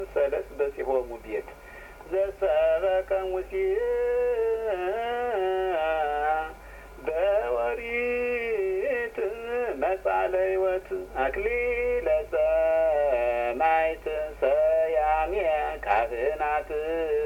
ሰለስ በሲሆሙ ቤት ዘሰበከ ሙሴ በወሪት መጽአለ ሕይወት አክሊለ ሰማዕት ሰያሜ ካህናት